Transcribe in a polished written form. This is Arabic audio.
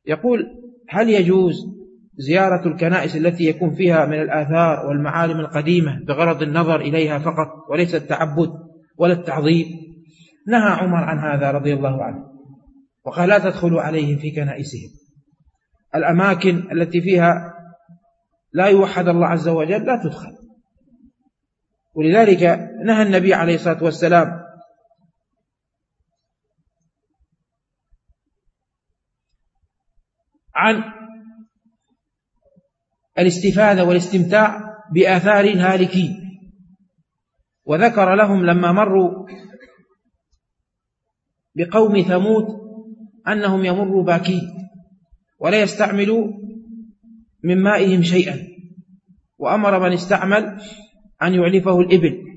يقول: هل يجوز زيارة الكنائس التي يكون فيها من الآثار والمعالم القديمة بغرض النظر إليها فقط وليس التعبد ولا التعظيم؟ نهى عمر عن هذا رضي الله عنه، وقال: لا تدخلوا عليهم في كنائسهم. الأماكن التي فيها لا يوحد الله عز وجل لا تدخل. ولذلك نهى النبي عليه الصلاة والسلام عن الاستفادة والاستمتاع بآثار الهالكين، وذكر لهم لما مروا بقوم ثمود أنهم يمروا باكين ولا يستعملوا من مائهم شيئا، وأمر من استعمل أن يعلفه الإبل